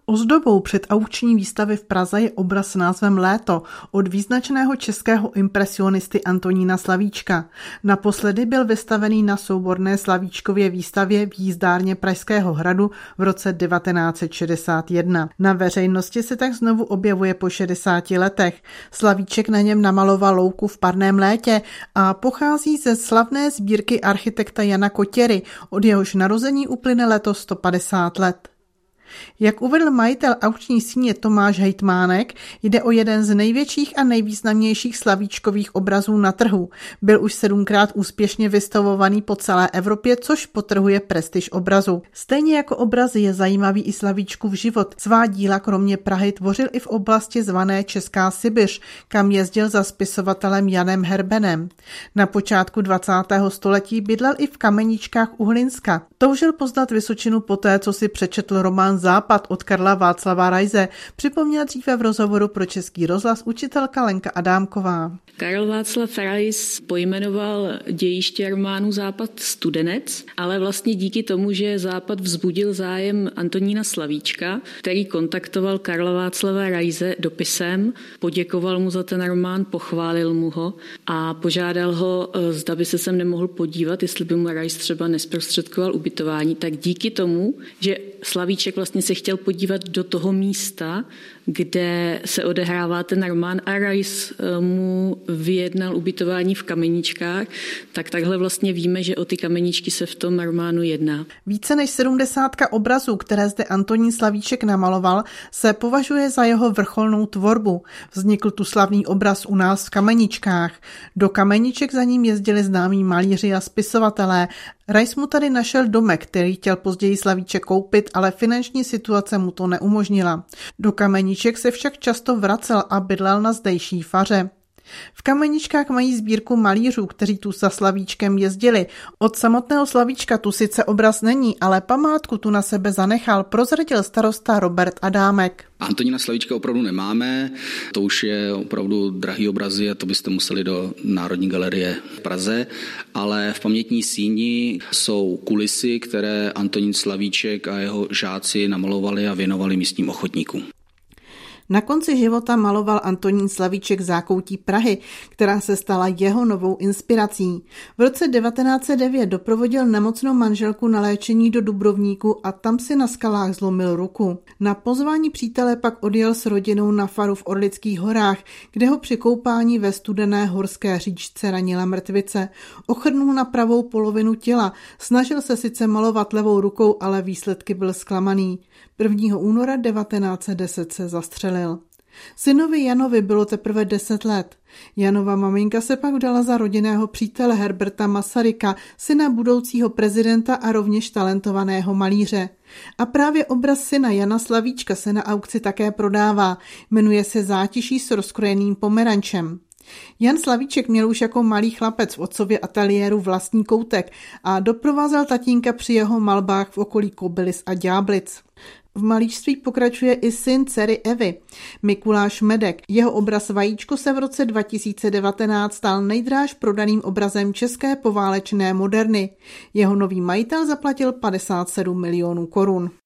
Ozdobou před aukční výstavy v Praze je obraz s názvem Léto od význačného českého impresionisty Antonína Slavíčka. Naposledy byl vystavený na souborné Slavíčkově výstavě v jízdárně Pražského hradu v roce 1961. Na veřejnosti se tak znovu objevuje po 60 letech. Slavíček na něm namaloval louku v parném létě a pochází ze slavné sbírky architekta Jana Kotěry, od jehož narození uplyne letos 150 let. Jak uvedl majitel aukční síně Tomáš Hejtmánek, jde o jeden z největších a nejvýznamnějších slavíčkových obrazů na trhu. Byl už 7krát úspěšně vystavovaný po celé Evropě, což podtrhuje prestiž obrazu. Stejně jako obrazy je zajímavý i Slavíčkův život. Svá díla kromě Prahy tvořil i v oblasti zvané Česká Sibiř, kam jezdil za spisovatelem Janem Herbenem. Na počátku 20. století bydlel i v Kameničkách u Hlinska. Toužil poznat Vysočinu poté, co si přečetl román Západ od Karla Václava Raise, připomněla dříve v rozhovoru pro Český rozhlas učitelka Lenka Adámková. Karl Václav Rais pojmenoval dějiště románu Západ Studenec, ale vlastně díky tomu, že Západ vzbudil zájem Antonína Slavíčka, který kontaktoval Karla Václava Raise dopisem, poděkoval mu za ten román, pochválil mu ho a požádal ho, zda by se sem nemohl podívat, jestli by mu Rais třeba nezprostředkoval ubytování, tak díky tomu, že Slavíček vlastně se chtěl podívat do toho místa, kde se odehrává ten román a Rais mu vyjednal ubytování v Kameničkách, tak takhle vlastně víme, že o ty kameničky se v tom románu jedná. Více než 70 obrazů, které zde Antonín Slavíček namaloval, se považuje za jeho vrcholnou tvorbu. Vznikl tu slavný obraz u nás v Kameničkách. Do Kameniček za ním jezdili známí malíři a spisovatelé. Rais mu tady našel domek, který chtěl později Slavíček koupit, ale finanční situace mu to neumožnila. Do Kameniček se však často vracel a bydlel na zdejší faře. V Kameničkách mají sbírku malířů, kteří tu za Slavíčkem jezdili. Od samotného Slavíčka tu sice obraz není, ale památku tu na sebe zanechal, prozradil starosta Robert Adámek. Antonína Slavíčka opravdu nemáme, to už je opravdu drahý obrazy a to byste museli do Národní galerie v Praze, ale v pamětní síni jsou kulisy, které Antonín Slavíček a jeho žáci namalovali a věnovali místním ochotníkům. Na konci života maloval Antonín Slavíček zákoutí Prahy, která se stala jeho novou inspirací. V roce 1909 doprovodil nemocnou manželku na léčení do Dubrovníku a tam si na skalách zlomil ruku. Na pozvání přítele pak odjel s rodinou na faru v Orlických horách, kde ho při koupání ve studené horské říčce ranila mrtvice. Ochrnul na pravou polovinu těla, snažil se sice malovat levou rukou, ale výsledky byl zklamaný. 1. února 1910 se zastřelil. Synovi Janovi bylo teprve 10 let. Janova maminka se pak vdala za rodinného přítele Herberta Masaryka, syna budoucího prezidenta a rovněž talentovaného malíře. A právě obraz syna Jana Slavíčka se na aukci také prodává. Jmenuje se Zátiší s rozkrojeným pomerančem. Jan Slavíček měl už jako malý chlapec v otcově ateliéru vlastní koutek a doprovázel tatínka při jeho malbách v okolí Kobylis a Ďáblic. V malířství pokračuje i syn dcery Evy, Mikuláš Medek. Jeho obraz Vajíčko se v roce 2019 stal nejdráž prodaným obrazem české poválečné moderny. Jeho nový majitel zaplatil 57 milionů korun.